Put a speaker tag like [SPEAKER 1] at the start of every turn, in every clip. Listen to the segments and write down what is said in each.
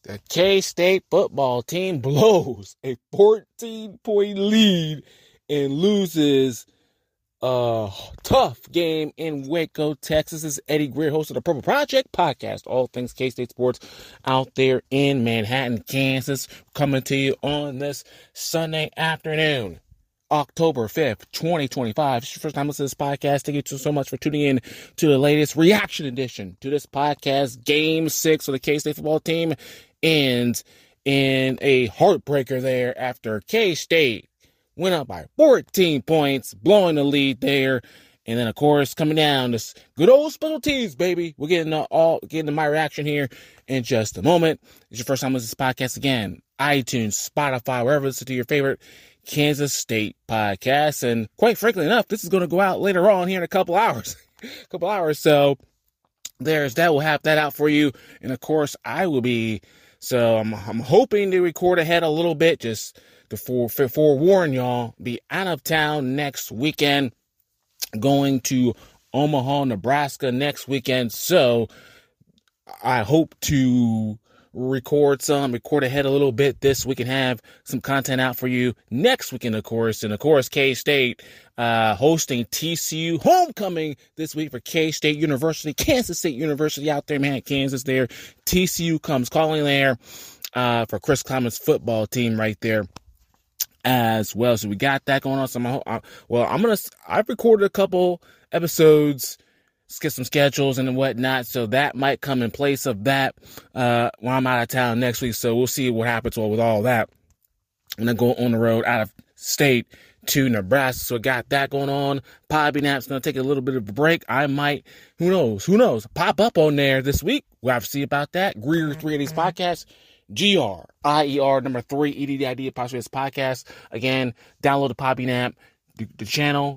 [SPEAKER 1] The K-State football team blows a 14-point lead and loses a tough game in Waco, Texas. This is Eddie Greer, host of the Purple Project podcast, all things K-State sports out there in Manhattan, Kansas, coming to you on this Sunday afternoon, October 5th, 2025. If it's your first time listening to this podcast, thank you so much for tuning in to the latest reaction edition to this podcast. Game 6 of the K-State football team ends in a heartbreaker there after K-State went up by 14 points, blowing the lead there. And then, of course, coming down, this good old special teams, baby. We're getting to my reaction here in just a moment. If it's your first time listening to this podcast, again, iTunes, Spotify, wherever you listen to your favorite Kansas State podcast. And quite frankly enough, this is going to go out later on here in a couple hours. So there's that. We'll have that out for you. And, of course, I will be. So I'm hoping to record ahead a little bit just to forewarn y'all, be out of town next weekend, going to Omaha, Nebraska next weekend. So I hope to record ahead a little bit this week and have some content out for you next weekend, of course. And of course, K-State hosting TCU homecoming this week for K-State University, Kansas State University out there, man, Kansas there. TCU comes calling there for Chris Klieman's football team right there as well. So we got that going on. So I've recorded a couple episodes, get some schedules and whatnot, so that might come in place of that when I'm out of town next week. So we'll see what happens with all that. I'm gonna go on the road out of state to Nebraska, so I got that going on. Podbean's gonna take a little bit of a break. I might, who knows, pop up on there this week. We'll have to see about that. Greer 380's podcast. GRIER number 3 EDDID apostrophe podcast. Again, download the Podbean app. The channel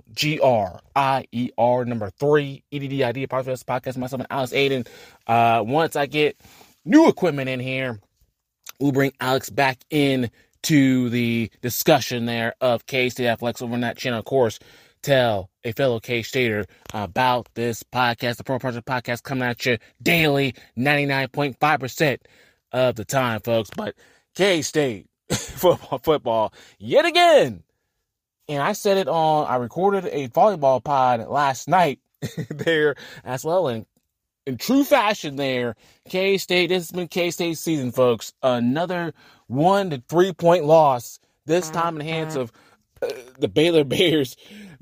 [SPEAKER 1] GRIER number 3 EDDID apostrophe podcast. Myself and Alex Aiden. Once I get new equipment in here, we'll bring Alex back in to the discussion there of K-State athletics over on that channel. Of course, tell a fellow K-Stater about this podcast, the Pro Project podcast, coming at you daily, 99.5% of the time, folks. But K-State football yet again. And I said it I recorded a volleyball pod last night there as well. And in true fashion there, K-State, this has been K-State's season, folks. Another 1 to 3 point loss, this time in the hands of the Baylor Bears,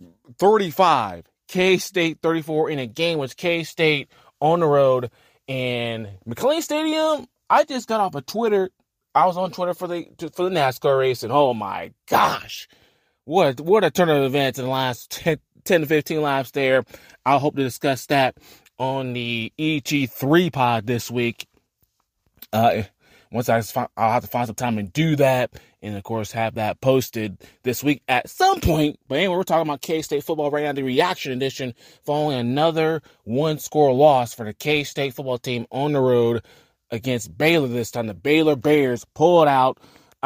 [SPEAKER 1] 35. K-State 34 in a game with K-State on the road. And McLean Stadium, I just got off of Twitter. I was on Twitter for the NASCAR race, and oh my gosh, what a turn of events in the last 10 to 15 laps there. I'll hope to discuss that on the EG3 pod this week. Once I'll have to find some time and do that, and of course have that posted this week at some point. But anyway, we're talking about K-State football right now, the reaction edition, following another one-score loss for the K-State football team on the road against Baylor this time. The Baylor Bears pull it out.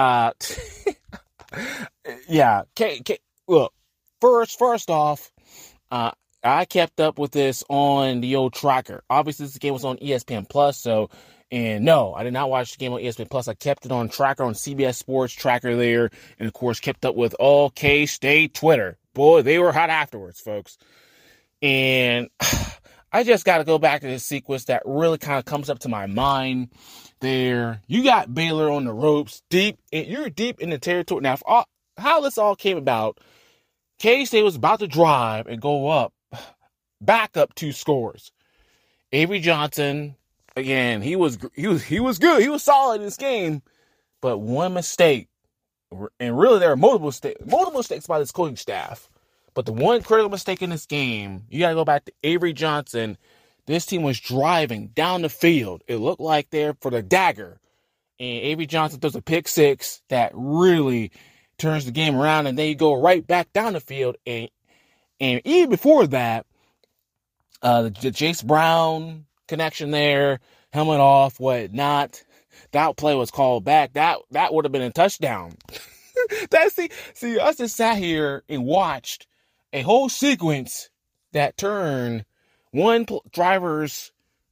[SPEAKER 1] Yeah. Look, first off, I kept up with this on the old tracker. Obviously, this game was on ESPN Plus, and no, I did not watch the game on ESPN Plus. I kept it on tracker, on CBS Sports tracker there, and of course, kept up with all K-State Twitter. Boy, they were hot afterwards, folks. And I just got to go back to this sequence that really kind of comes up to my mind there. You got Baylor on the ropes, you're deep in the territory. Now, how this all came about, K-State was about to drive and go back up 2 scores. Avery Johnson, again, he was good. He was solid in this game, but one mistake, and really there are multiple mistakes by this coaching staff. But the one critical mistake in this game, you got to go back to Avery Johnson. This team was driving down the field. It looked like they're for the dagger. And Avery Johnson throws a pick 6 that really turns the game around. And then you go right back down the field. And even before that, the Jace Brown connection there, helmet off, whatnot. That play was called back. That would have been a touchdown. See, us just sat here and watched a whole sequence that turned one driver's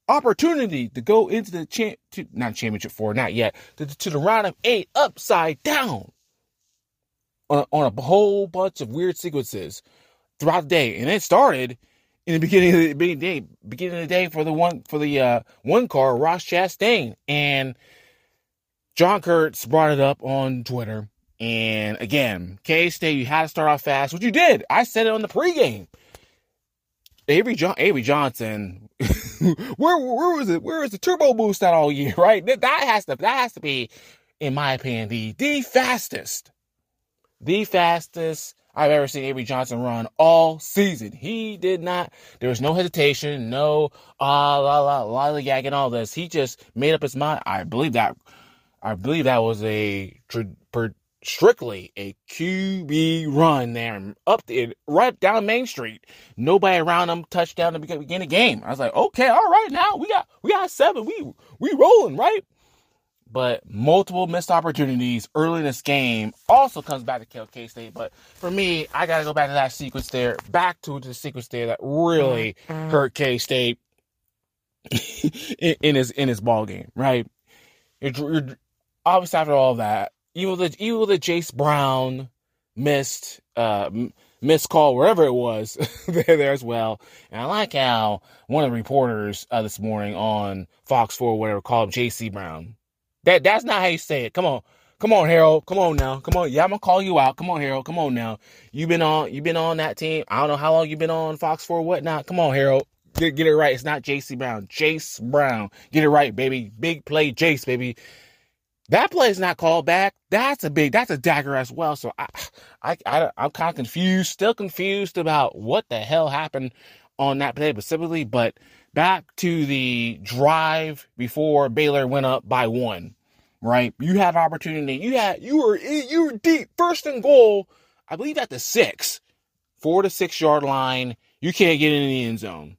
[SPEAKER 1] opportunity to go into the championship four, not yet, to the round of 8 upside down on a whole bunch of weird sequences throughout the day. And it started in the beginning of the day for the one car, Ross Chastain. And John Kurtz brought it up on Twitter. And again, K-State, you had to start off fast, which you did. I said it on the pregame. Avery Johnson, where was it? Where was the turbo boost out all year, right? That has to be, in my opinion, the fastest I've ever seen Avery Johnson run all season. He did not, there was no hesitation, no lollygag and all this. He just made up his mind. I believe that was strictly a QB run there, right down Main Street. Nobody around him, touchdown to begin the game. I was like, okay, all right, now we got 7. We rolling, right? But multiple missed opportunities early in this game also comes back to kill K-State. But for me, I got to go back to that sequence there, the sequence there that really hurt K-State in his ball game, right? You're obviously, after all that, even the Jace Brown missed call, wherever it was, there as well. And I like how one of the reporters this morning on Fox 4, whatever, called him J.C. Brown. That's not how you say it. Come on, Harold. Come on now. Come on. Yeah, I'm gonna call you out. Come on, Harold. Come on now. You've been on that team. I don't know how long you've been on Fox 4, whatnot. Come on, Harold. Get it right. It's not J.C. Brown. Jace Brown. Get it right, baby. Big play, Jace, baby. That play is not called back. That's a dagger as well. So I'm kind of confused, still confused about what the hell happened on that play specifically. But back to the drive before Baylor went up by 1, right? You had opportunity. You were deep, first and goal. I believe at the 6, 4 to 6 yard line. You can't get in the end zone.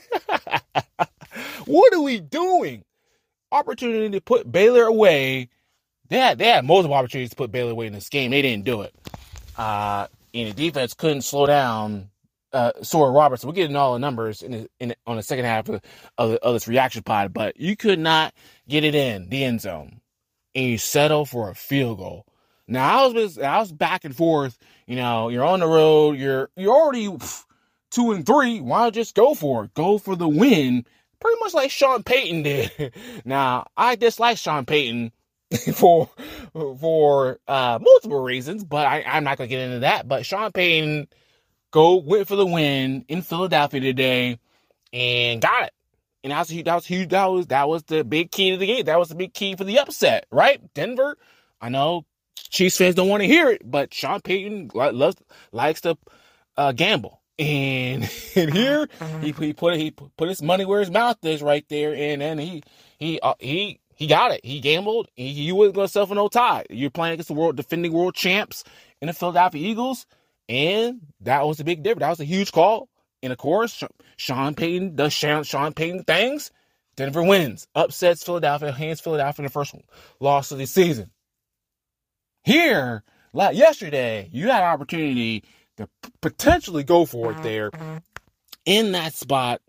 [SPEAKER 1] What are we doing? Opportunity to put Baylor away. They had multiple opportunities to put Baylor away in this game. They didn't do it. And the defense couldn't slow down Sora Roberts. We're getting all the numbers on the second half of this reaction pod, but you could not get it in the end zone, and you settle for a field goal. Now I was back and forth. You're on the road. You're already 2-3. Why not just go for it? Go for the win. Pretty much like Sean Payton did. Now, I dislike Sean Payton for multiple reasons, but I'm not going to get into that. But Sean Payton went for the win in Philadelphia today and got it. And that was huge. That was the big key to the game. That was the big key for the upset, right? Denver, I know Chiefs fans don't want to hear it, but Sean Payton likes to gamble. And here he put his money where his mouth is right there, and then he got it. He gambled. He wasn't going to suffer no tie. You're playing against the defending world champs in the Philadelphia Eagles, and that was a big difference. That was a huge call. And of course, Sean Payton does Sean Payton things. Denver wins, upsets Philadelphia, hands Philadelphia in the first loss of the season. Here, yesterday, you had an opportunity to potentially go for it there in that spot.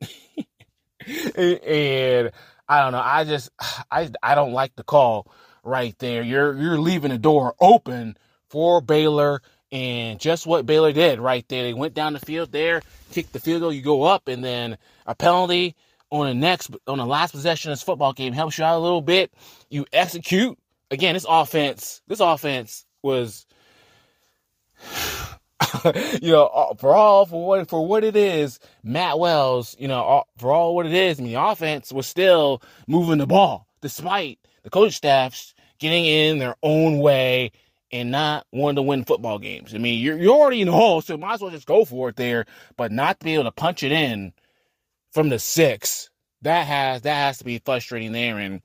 [SPEAKER 1] And I don't know. I don't like the call right there. You're leaving the door open for Baylor, and just what Baylor did right there. They went down the field there, kicked the field goal, you go up, and then a penalty on the last possession of this football game helps you out a little bit. You execute. Again, this offense was for what it is, Matt Wells, for all what it is, the offense was still moving the ball, despite the coaching staffs getting in their own way and not wanting to win football games. You're already in the hole, so might as well just go for it there, but not to be able to punch it in from the 6, that has to be frustrating there, and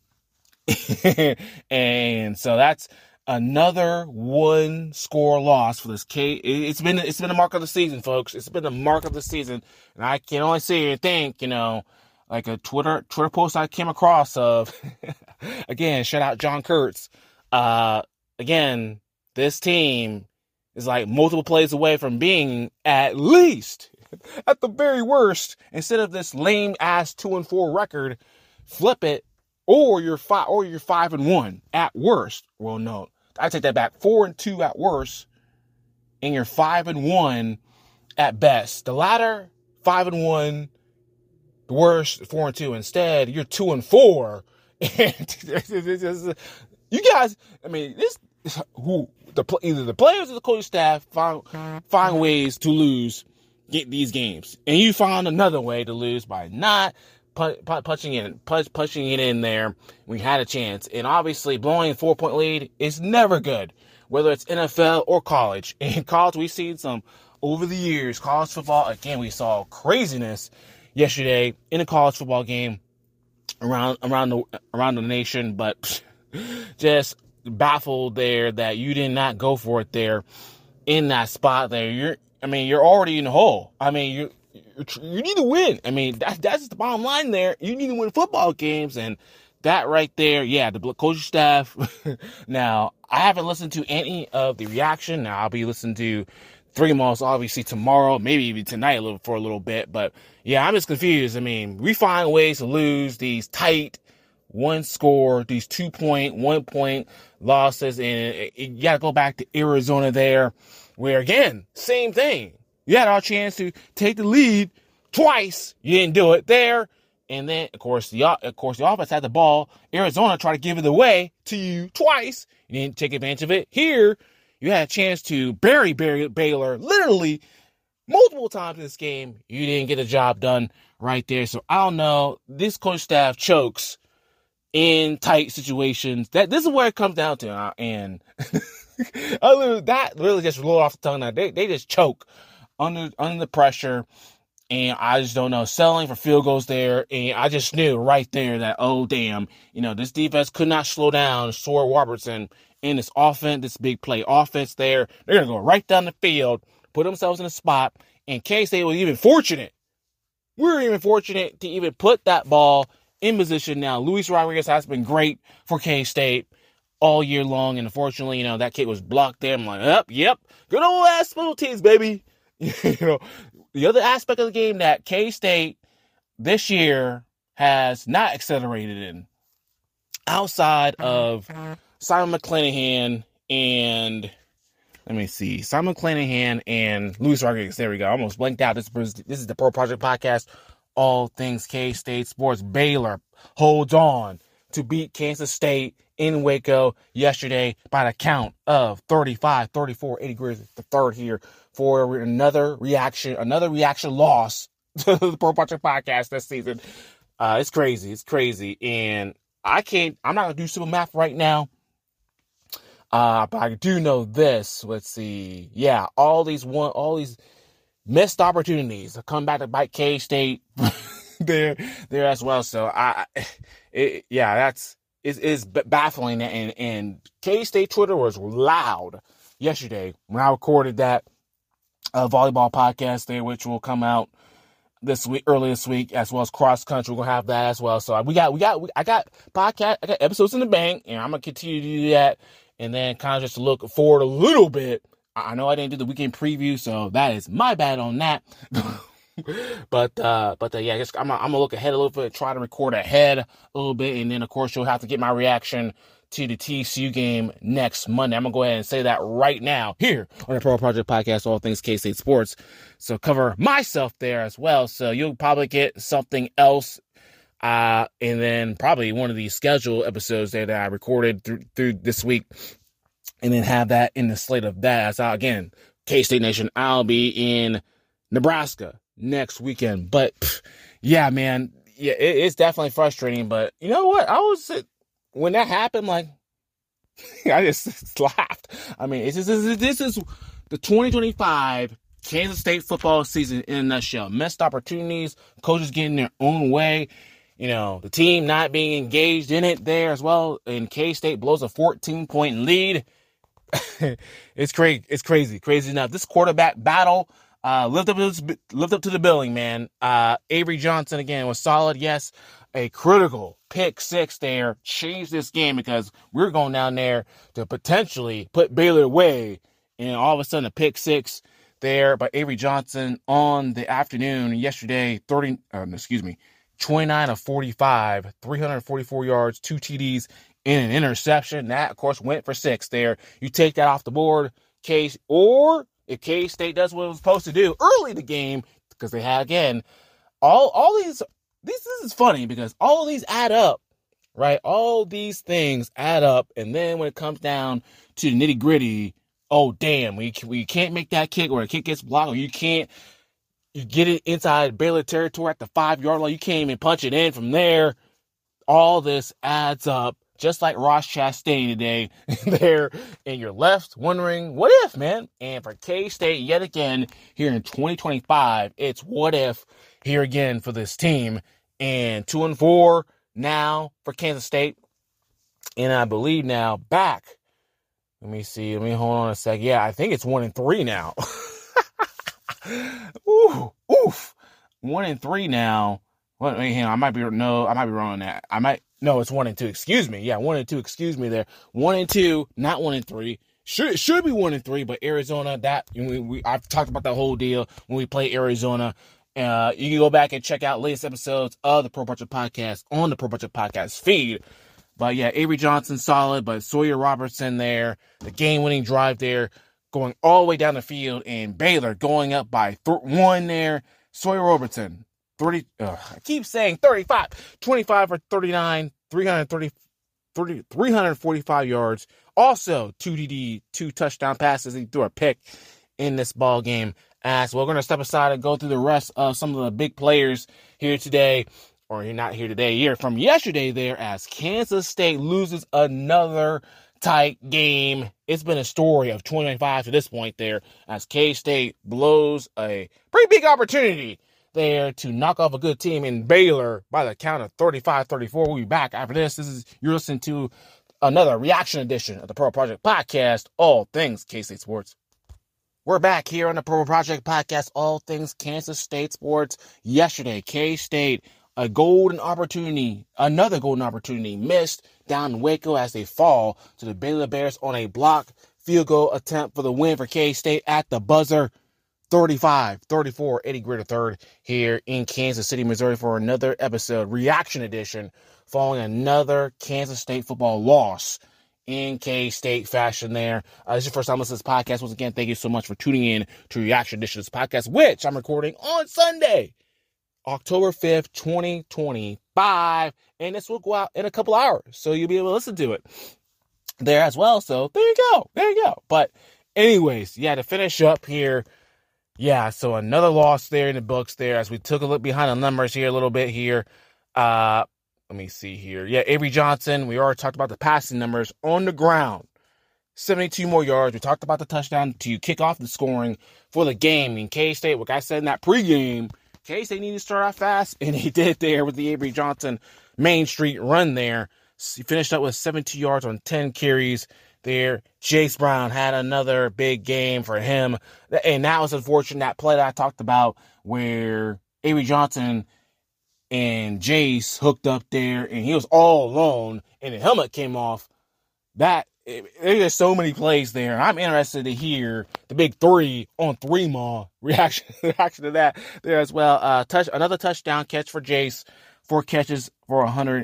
[SPEAKER 1] and so that's another 1-score loss for this K. It's been the mark of the season, folks. It's been the mark of the season, and I can only sit here and think, like a Twitter post I came across of, again, shout out John Kurtz. Again, this team is like multiple plays away from being at least at the very worst, instead of this lame ass 2-4 record, flip it, or you're 5-1 at worst. Well, no, I take that back. 4-2 at worst, and you're 5-1 at best. The latter, 5-1. The worst, 4-2. Instead, you're 2-4. You guys, I mean, either the players or the coaching staff find ways to lose these games, and you found another way to lose by not punching it in there. We had a chance, and obviously blowing a 4-point lead is never good, whether it's NFL or college. In college, we've seen some over the years. College football, again, we saw craziness yesterday in a college football game around the nation, but just baffled there that you did not go for it there in that spot there. You're already in the hole. I mean, you need to win. I mean, that's the bottom line there. You need to win football games, and that right there, yeah, the coaching staff. Now, I haven't listened to any of the reaction. Now, I'll be listening to Three Malls obviously tomorrow, maybe even tonight for a little bit. But yeah, I'm just confused. I mean, we find ways to lose these tight one score, these 2-point, 1-point losses, and you got to go back to Arizona there, where again, same thing. You had our chance to take the lead twice. You didn't do it there. And then, of course, the offense had the ball. Arizona tried to give it away to you twice. You didn't take advantage of it. Here, you had a chance to bury Baylor literally multiple times in this game. You didn't get the job done right there. So, I don't know. This coach staff chokes in tight situations. This is where it comes down to. And that really just rolled off the tongue. Now, they just choke under the pressure. And I just don't know, settling for field goals there. And I just knew right there that, oh, damn, this defense could not slow down Sawyer Robertson in this offense, this big play offense there. They're going to go right down the field, put themselves in a spot. And K-State was even fortunate. We were even fortunate to even put that ball in position. Now, Luis Rodriguez has been great for K-State all year long. And unfortunately, that kid was blocked there. I'm like, yep, good old ass special teams, baby. The other aspect of the game that K-State this year has not accelerated in, outside of Simon McClanahan and, Simon McClanahan and Luis Rodriguez. There we go. I almost blanked out. This is the Pro Project Podcast, all things K-State sports. Baylor holds on to beat Kansas State in Waco yesterday by the count of 35-34. Eddie Greer the third here for another reaction loss to the Pro Project Podcast this season. It's crazy. And I'm not going to do simple math right now. But I do know this. Let's see. Yeah, all these missed opportunities to come back to bite K-State there as well. So it's baffling. And K-State Twitter was loud yesterday when I recorded that volleyball podcast there, which will come out early this week, as well as cross country. We're gonna have that as well. So I got episodes in the bank, and I'm gonna continue to do that. And then kind of just look forward a little bit. I know I didn't do the weekend preview, so that is my bad on that. But yeah, I'm gonna look ahead a little bit, try to record ahead a little bit, and then of course you'll have to get my reaction to the TCU game next Monday. I'm gonna go ahead and say that right now here on the Pro Project Podcast, all things K-State sports. So cover myself there as well. So you'll probably get something else, and then probably one of these scheduled episodes there that I recorded through this week, and then have that in the slate of that. So again, K-State Nation, I'll be in Nebraska next weekend. But yeah, man, yeah, it's definitely frustrating. But you know what? When that happened, like, I just laughed. I mean, this is the 2025 Kansas State football season in a nutshell. Missed opportunities, coaches getting their own way, the team not being engaged in it there as well. And K-State blows a 14-point lead. It's crazy enough. This quarterback battle lived up to the billing, man. Avery Johnson again was solid. Yes, a critical pick six there changed this game, because we're going down there to potentially put Baylor away, and all of a sudden a pick six there by Avery Johnson on the afternoon yesterday. 29 of 45, 344 yards, 2 TDs, and an interception. That, of course, went for 6 there. You take that off the board, or if K-State does what it was supposed to do early in the game, because they had, again, all these, this is funny because all of these add up, right? All these things add up, and then when it comes down to the nitty-gritty, oh, damn, we can't make that kick, or a kick gets blocked, or you get it inside Baylor territory at the 5-yard line, you can't even punch it in from there. All this adds up, just like Ross Chastain today there, and you're left wondering, what if, man? And for K-State, yet again, here in 2025, it's what if here again for this team. And 2-4 now for Kansas State. And I believe now back. Let me see. Let me hold on a sec. Yeah, I think it's 1-3 now. Oof. 1-3 now. What? Hang on, I might be wrong on that. It's 1-2. Excuse me. Yeah, 1-2. Excuse me there. 1-2, not 1-3. It should be 1-3, but Arizona. I've talked about that whole deal when we play Arizona. You can go back and check out latest episodes of the Pro Project Podcast on the Pro Project Podcast feed. But yeah, Avery Johnson solid, but Sawyer Robertson there, the game-winning drive there, going all the way down the field, and Baylor going up by 1 there. Sawyer Robertson, 25 for 39, 345 yards. Also, 2 TD, 2 touchdown passes. He threw a pick in this ball game. As we're going to step aside and go through the rest of some of the big players here today, or not here today, here from yesterday there, as Kansas State loses another tight game. It's been a story of 2025 to this point there, as K-State blows a pretty big opportunity there to knock off a good team in Baylor by the count of 35-34. We'll be back after this. You're listening to another reaction edition of the Pro Project Podcast, all things K-State sports. We're back here on the Pro Project Podcast, all things Kansas State sports. Yesterday, K-State, another golden opportunity missed down in Waco as they fall to the Baylor Bears on a block field goal attempt for the win for K-State at the buzzer. 35-34, Eddie Gritter third here in Kansas City, Missouri for another episode, reaction edition, following another Kansas State football loss in K-State fashion there. This is your first time listening to this podcast. Once again, thank you so much for tuning in to Reaction Edition of this podcast, which I'm recording on Sunday, October 5th, 2025. And this will go out in a couple hours, so you'll be able to listen to it there as well. So there you go. But anyways, yeah, to finish up here, yeah, so another loss there in the books there as we took a look behind the numbers here a little bit here. Let me see here. Yeah, Avery Johnson, we already talked about the passing numbers on the ground. 72 more yards. We talked about the touchdown to kick off the scoring for the game. In K-State, like I said in that pregame, K-State needed to start off fast, and he did there with the Avery Johnson Main Street run there. He finished up with 72 yards on 10 carries there. Jace Brown had another big game for him. And that was unfortunate, that play that I talked about where Avery Johnson and Jace hooked up there, and he was all alone, and the helmet came off. There's so many plays there. I'm interested to hear the big 3-on-3 mall reaction to that there as well. Another touchdown catch for Jace, 4 catches for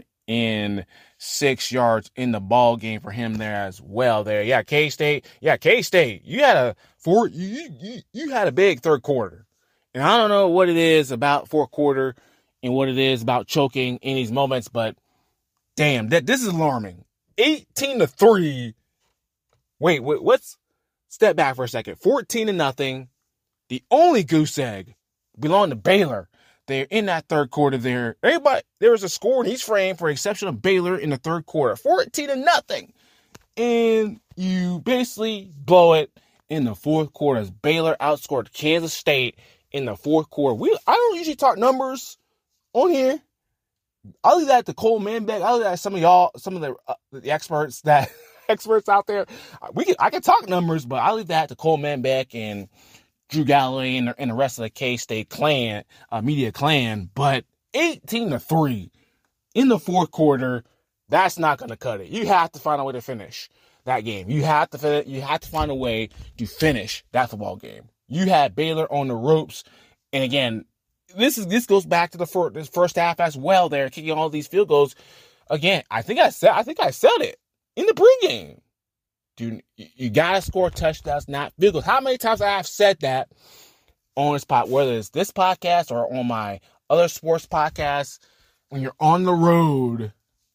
[SPEAKER 1] 106 yards in the ball game for him there as well. There, yeah, K-State. You had a big third quarter, and I don't know what it is about fourth quarter and what it is about choking in these moments, but damn, this is alarming. 18-3. Wait, let's step back for a second. 14-0. The only goose egg belonged to Baylor. They're in that third quarter there. There was a score in each frame for exception of Baylor in the third quarter. 14-0. And you basically blow it in the fourth quarter as Baylor outscored Kansas State in the fourth quarter. I don't usually talk numbers on here. I'll leave that to Cole Manbeck. I'll leave that to some of the experts out there. I can talk numbers, but I'll leave that to Cole Manbeck and Drew Galloway and the rest of the K-State media clan. But 18-3 in the fourth quarter, that's not going to cut it. You have to find a way to finish that game. You have to find a way to finish that football game. you had Baylor on the ropes. And again, this goes back to this first half as well. They're kicking all these field goals. Again, I think I said it in the pregame. Dude, you gotta score touchdowns, not field goals. How many times I have said that on this pod, whether it's this podcast or on my other sports podcasts, when you're on the road,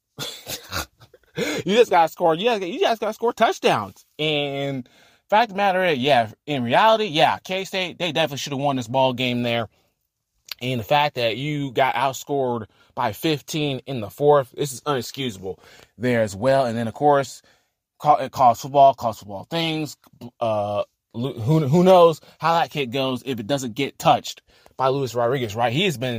[SPEAKER 1] you just gotta score. You just gotta score touchdowns. And fact of the matter is, in reality, K-State, they definitely should have won this ball game there. And the fact that you got outscored by 15 in the fourth, this is unexcusable there as well. And then, of course, college football things. Who knows how that kid goes if it doesn't get touched by Luis Rodriguez, right?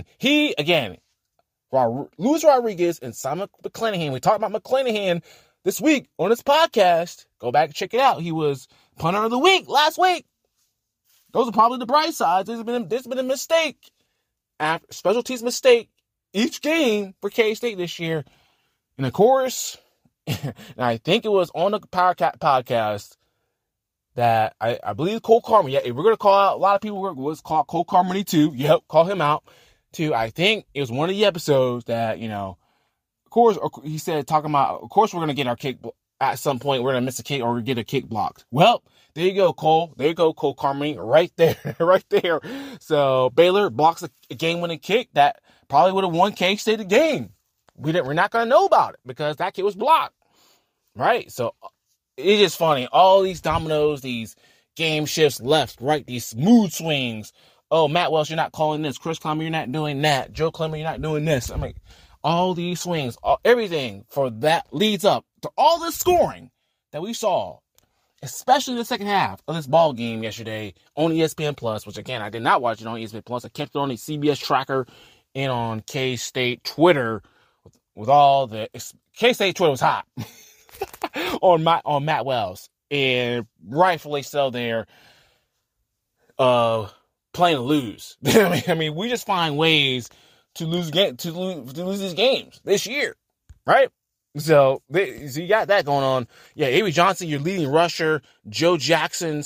[SPEAKER 1] Luis Rodriguez and Simon McClanahan. We talked about McClanahan this week on this podcast. Go back and check it out. He was punter of the week last week. Those are probably the bright sides. There's been a mistake, special teams mistake each game for K-State this year. And of course, and I think it was on the PowerCat podcast that I believe Cole Carmody. Yeah, we're gonna call out a lot of people. Was called Cole Carmody too. Yep, call him out too. I think it was one of the episodes that of course he said talking about. Of course, we're gonna get our kick at some point. We're gonna miss a kick or we get a kick blocked. Well, there you go, Cole. There you go, Cole Carmody, right there, right there. So Baylor blocks a game-winning kick that probably would have won K-State the game. We're not gonna know about it because that kid was blocked, right? So. It's just funny. All these dominoes, these game shifts left, right, these mood swings. Oh, Matt Welsh, you're not calling this. Chris Clemmer, you're not doing that. Joe Clemmer, you're not doing this. I mean, all these swings, everything for that leads up to all the scoring that we saw, especially the second half of this ball game yesterday on ESPN Plus, which, again, I did not watch it on ESPN Plus. I kept it on the CBS tracker and on K-State Twitter with all the – K-State Twitter was hot. on Matt Wells, and rightfully so there, playing to lose. I mean, we just find ways to lose these games this year, right? So you got that going on. Yeah, Avery Johnson, your leading rusher. Joe Jackson,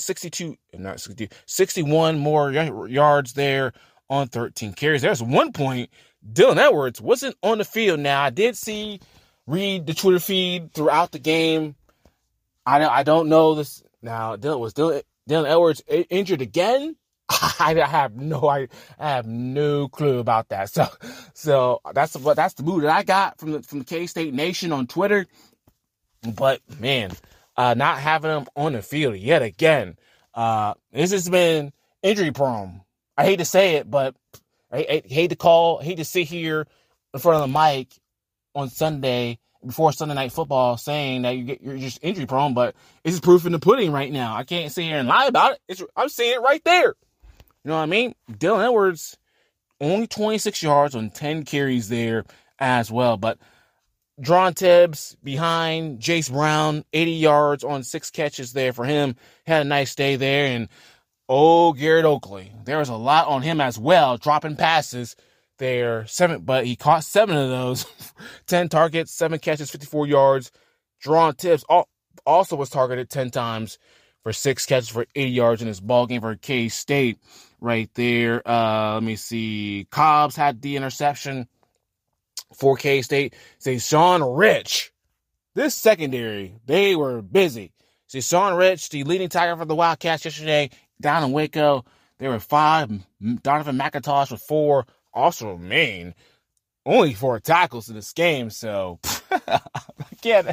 [SPEAKER 1] 61 more yards there on 13 carries. There's one point, Dylan Edwards wasn't on the field. Now, I did read the Twitter feed throughout the game. I don't know this. Now, Dylan Edwards injured again? I have no clue about that. So that's the mood that I got from the K-State Nation on Twitter. But man, not having him on the field yet again. This has been injury prone. I hate to say it, but I hate to sit here in front of the mic on Sunday before Sunday Night Football saying that you're just injury prone, but it's proof in the pudding right now. I can't sit here and lie about it. I'm seeing it right there. You know what I mean? Dylan Edwards, only 26 yards on 10 carries there as well. But Dron Tibbs behind Jace Brown, 80 yards on 6 catches there for him. Had a nice day there. And, Garrett Oakley. There was a lot on him as well, dropping passes there. But he caught 7 of those. 10 targets, 7 catches, 54 yards. Dron Tibbs also was targeted 10 times for 6 catches for 80 yards in this ball game for K-State right there. Let me see. Cobbs had the interception for K-State. Say Sean Rich. This secondary, they were busy. See, Sean Rich, the leading tackler for the Wildcats yesterday down in Waco. There were 5. Donovan McIntosh with 4. Also, Maine, only 4 tackles in this game. So, again,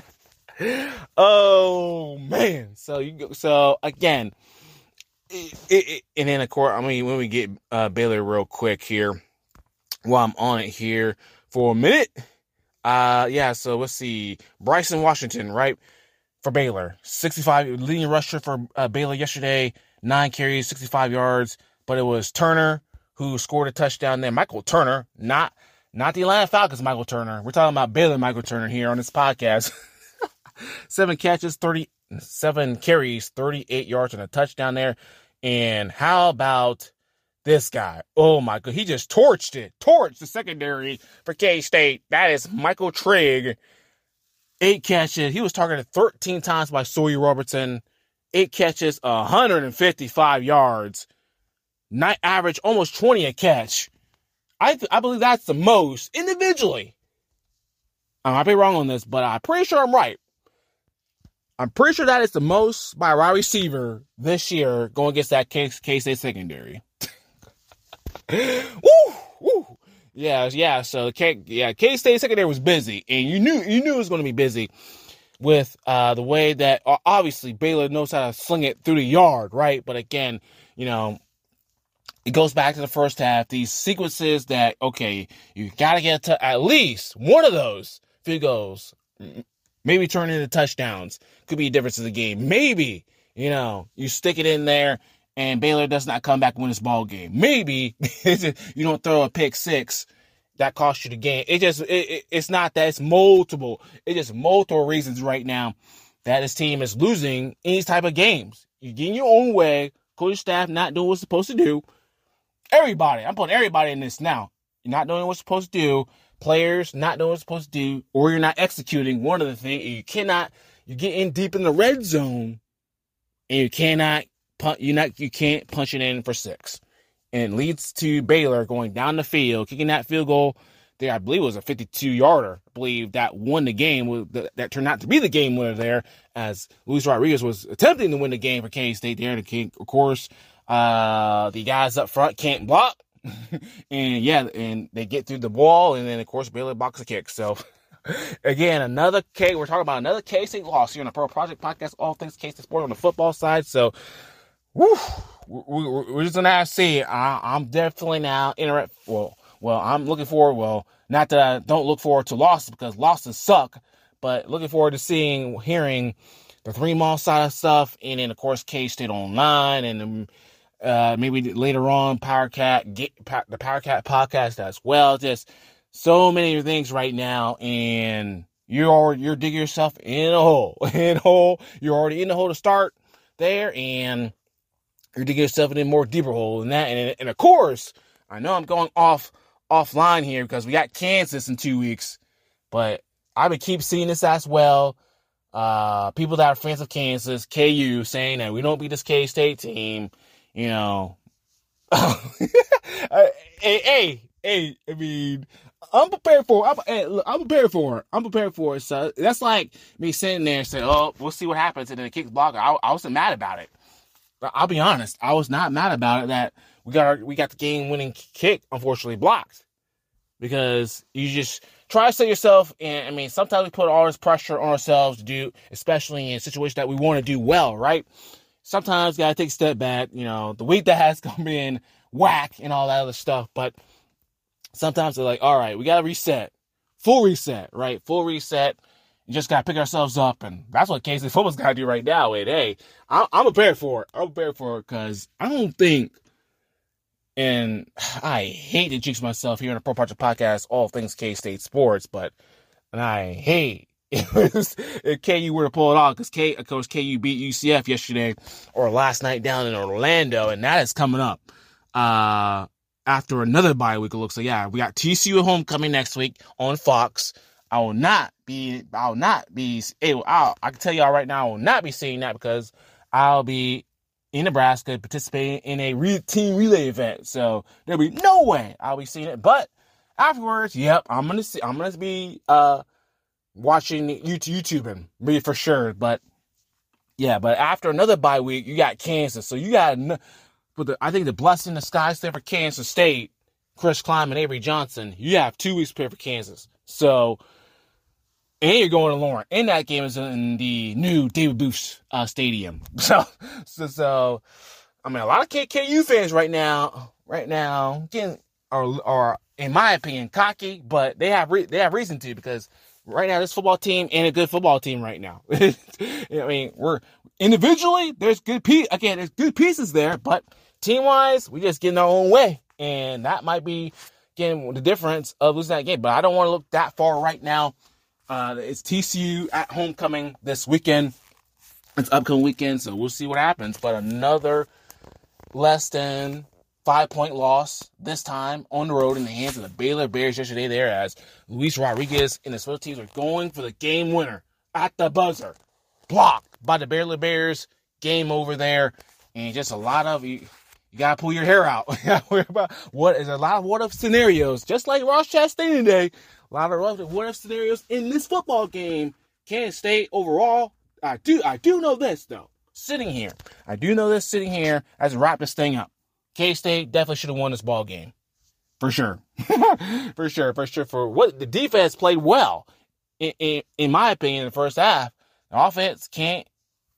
[SPEAKER 1] oh man. So again, and then of course, when we get Baylor real quick here, while I'm on it here for a minute, so let's see, Bryson Washington, right, for Baylor, 65 leading rusher for Baylor yesterday, 9 carries, 65 yards, but it was Turner who scored a touchdown there. Michael Turner, not the Atlanta Falcons Michael Turner. We're talking about Baylor Michael Turner here on this podcast. 7 catches, 37 carries, 38 yards and a touchdown there. And how about this guy? Oh my God, he just torched the secondary for K-State. That is Michael Trigg. 8 catches. He was targeted 13 times by Sawyer Robertson. 8 catches, 155 yards Night average almost 20 a catch. I believe that's the most individually. I might be wrong on this, but I'm pretty sure I'm right. I'm pretty sure that is the most by a wide receiver this year going against that K-State secondary. Woo! Woo! Yeah. So K-State secondary was busy, and you knew it was going to be busy with the way that obviously Baylor knows how to sling it through the yard, right? But again, it goes back to the first half. These sequences that, okay, you got to get to at least one of those field goals, maybe turn into touchdowns. Could be a difference in the game. Maybe, you stick it in there and Baylor does not come back and win this ball game. Maybe you don't throw a pick six that costs you the game. It's not that. It's multiple. It's just multiple reasons right now that this team is losing any type of games. You're getting your own way. Coaching staff not doing what's supposed to do. Everybody, I'm putting everybody in this now. You're not doing what's supposed to do. Players not doing what's supposed to do, or you're not executing one of the things. You get in deep in the red zone, and you can't punch it in for 6. And it leads to Baylor going down the field, kicking that field goal there. I believe it was a 52-yarder. I believe that won the game. That turned out to be the game winner there, as Luis Rodriguez was attempting to win the game for K-State there. Of course, the guys up front can't block. and they get through the ball, and then, of course, Baylor blocks a kick. So, again, we're talking about another K-State loss here on the Pro Project Podcast, all things K-State sport on the football side. So, we're just going to have to see. I'm definitely now interested. Well, I'm looking forward. Not that I don't look forward to losses, because losses suck, but looking forward to hearing the 3 Mall side of stuff, and then, of course, K-State Online, and maybe later on, the PowerCat podcast as well. Just so many things right now, and you're digging yourself in a hole. You're already in the hole to start there, and you're digging yourself in a more deeper hole than that. And of course, I know I'm going offline here because we got Kansas in 2 weeks, but I would keep seeing this as well. People that are fans of Kansas, KU, saying that we don't beat this K-State team. Hey, I mean, I'm prepared for it. So that's like me sitting there and saying, "Oh, we'll see what happens," and then the kicks block. I wasn't mad about it. But I'll be honest, I was not mad about it that we got the game-winning kick, unfortunately, blocked, because you just try to set yourself. And I mean, sometimes we put all this pressure on ourselves to do, especially in situations that we want to do well, right? Sometimes you got to take a step back, the week that has come in, whack, and all that other stuff. But sometimes they're like, all right, we got to reset. Full reset, right? Full reset. You just got to pick ourselves up. And that's what K-State football's got to do right now. Hey, I'm prepared for it. I'm prepared for it because I don't think, and I hate to jinx myself here on the Pro Project Podcast, all things K-State sports, and I hate if KU were to pull it off, because Coach KU beat UCF yesterday or last night down in Orlando, and that is coming up after another bye week. It looks like, yeah, we got TCU at home coming next week on Fox. I can tell y'all right now, I will not be seeing that because I'll be in Nebraska participating in a team relay event. So there'll be no way I'll be seeing it. But afterwards, yep, I'm gonna be watching YouTubing, maybe for sure. But yeah, but after another bye week, you got Kansas. So you got, I think the blessing in the skies there for Kansas State, Chris Klein and Avery Johnson. You have 2 weeks prepared for Kansas. So, and you're going to Lawrence. And that game is in the new David Booth Stadium. So, I mean, a lot of KU fans right now getting are in my opinion cocky, but they have reason to, because right now this football team ain't a good football team right now. I mean, we're individually there's good pieces there, but team wise we just getting our own way, and that might be again the difference of losing that game. But I don't want to look that far right now. It's TCU at homecoming this weekend. It's upcoming weekend, so we'll see what happens. But another less than 5-point loss, this time on the road in the hands of the Baylor Bears yesterday there, as Luis Rodriguez and the special teams are going for the game winner at the buzzer. Blocked by the Baylor Bears. Game over there. And just a lot of You gotta pull your hair out. You gotta worry about what is a lot of what if scenarios, just like Ross Chastain today. A lot of what if scenarios in this football game. Kansas State overall. I do know this though. I do know this sitting here as we wrap this thing up. K-State definitely should have won this ball game. For sure. For sure. For what the defense played well, in my opinion, in the first half. The offense can't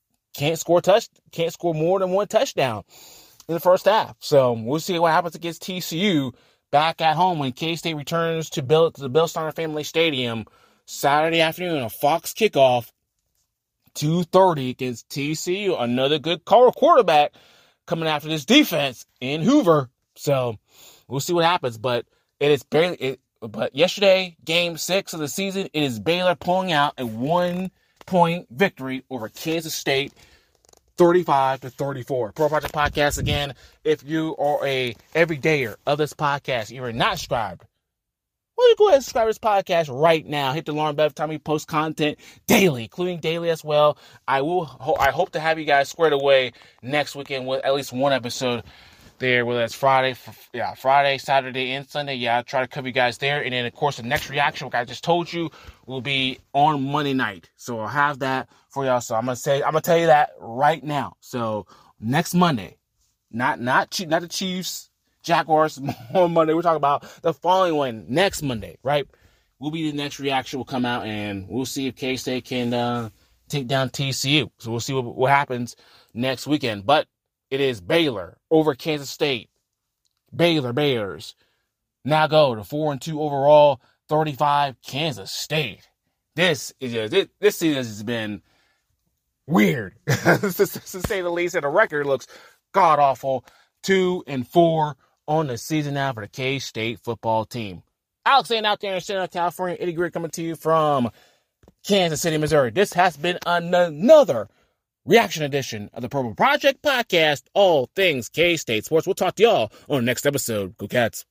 [SPEAKER 1] score more than one touchdown in the first half. So we'll see what happens against TCU back at home when K-State returns to the Bill Steiner Family Stadium Saturday afternoon, a Fox kickoff, 2:30 against TCU. Another good quarterback coming after this defense in Hoover. So we'll see what happens. But but yesterday, game 6 of the season, it is Baylor pulling out a 1-point victory over Kansas State, 35-34. Pro Project Podcast again. If you are a everydayer of this podcast, you're not subscribed, why don't you go ahead and subscribe to this podcast right now. Hit the alarm bell every time we post content daily, including daily as well. I hope to have you guys squared away next weekend with at least one episode there, whether that's Friday, Saturday, and Sunday. I'll try to cover you guys there. And then, of course, the next reaction, like I just told you, will be on Monday night. So I'll have that for y'all. So I'm gonna tell you that right now. So next Monday, not the Chiefs, Jaguars on Monday. We're talking about the following one next Monday, right? Will be the next reaction. Will come out, and we'll see if K-State can take down TCU. So we'll see what happens next weekend. But it is Baylor over Kansas State. Bears now go to 4-2 overall, 35 Kansas State. This season has been weird, to say the least, and the record looks god awful. 2-4 on the season now for the K-State football team. Alex Zane out there in Southern California. Eddie Greer coming to you from Kansas City, Missouri. This has been another reaction edition of the Pro Project Podcast, all things K-State sports. We'll talk to y'all on the next episode. Go Cats.